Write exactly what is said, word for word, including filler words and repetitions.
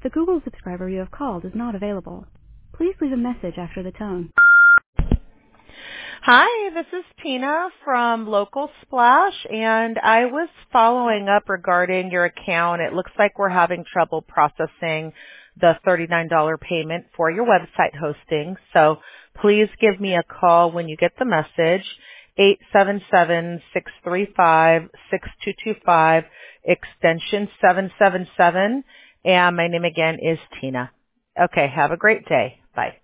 The Google subscriber you have called is not available. Please leave a message after the tone. Hi, this is Tina from Local Splash, and I was following up regarding your account. It looks like we're having trouble processing the thirty-nine dollars payment for your website hosting. So please give me a call when you get the message, eight seven seven, six three five, six two two five, extension seven seven seven, and my name again is Tina. Okay, have a great day. Bye.